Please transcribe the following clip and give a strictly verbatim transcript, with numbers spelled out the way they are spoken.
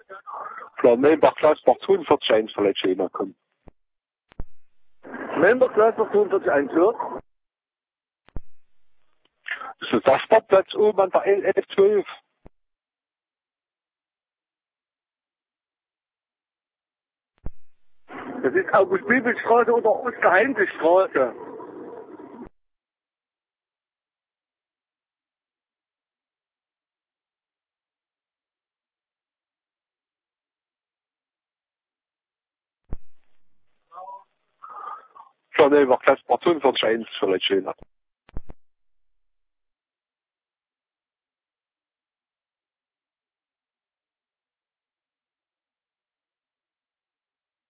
Plan Memberklasse par zweiundvierzig vielleicht schöner kommen. Memberklasse par zweiundvierzig ja. Das ist der Sportplatz oben an der L F zwölf. Das ist August-Bibel-Straße oder Osterheimse-Straße. Plan Memberklasse par zweiundvierzig vielleicht schöner.